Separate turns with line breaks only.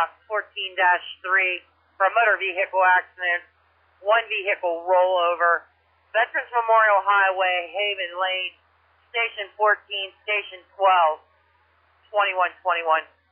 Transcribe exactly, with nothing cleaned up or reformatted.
box fourteen dash three for a motor vehicle accident, one vehicle rollover, Veterans Memorial Highway, Haven Lane, Station fourteen, Station twelve, twenty-one twenty-one.